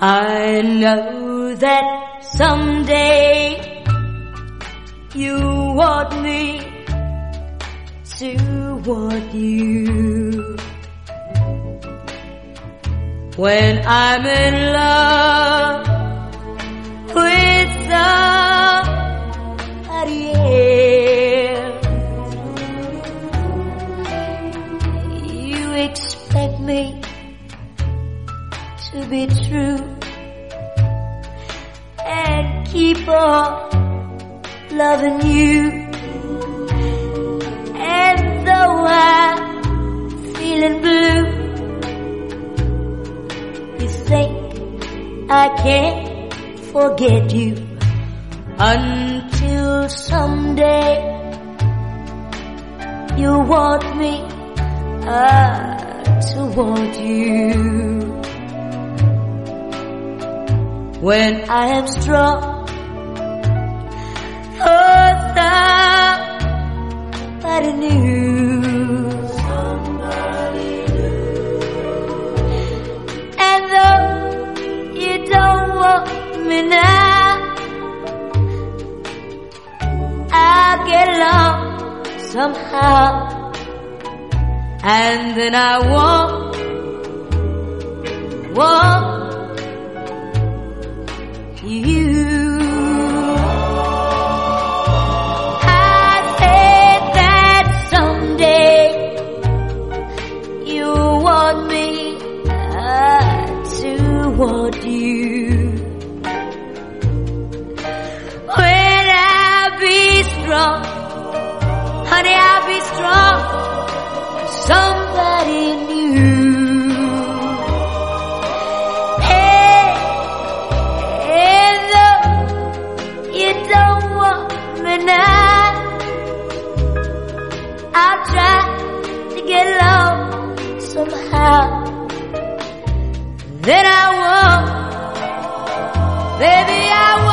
I know that someday you want me to want you. When I'm in love with somebody else, you expect me to be true and keep on loving you. And though I'm feeling blue, you think I can't forget you until someday you want me to want you. When I am strong for somebody new, and though you don't want me now, I'll get along somehow, and then I want you. I said that someday you want me to want you. When I'll be strong, honey, I'll be strong for somebody new. Now I'll try to get along somehow. Then I won't, baby, I won't.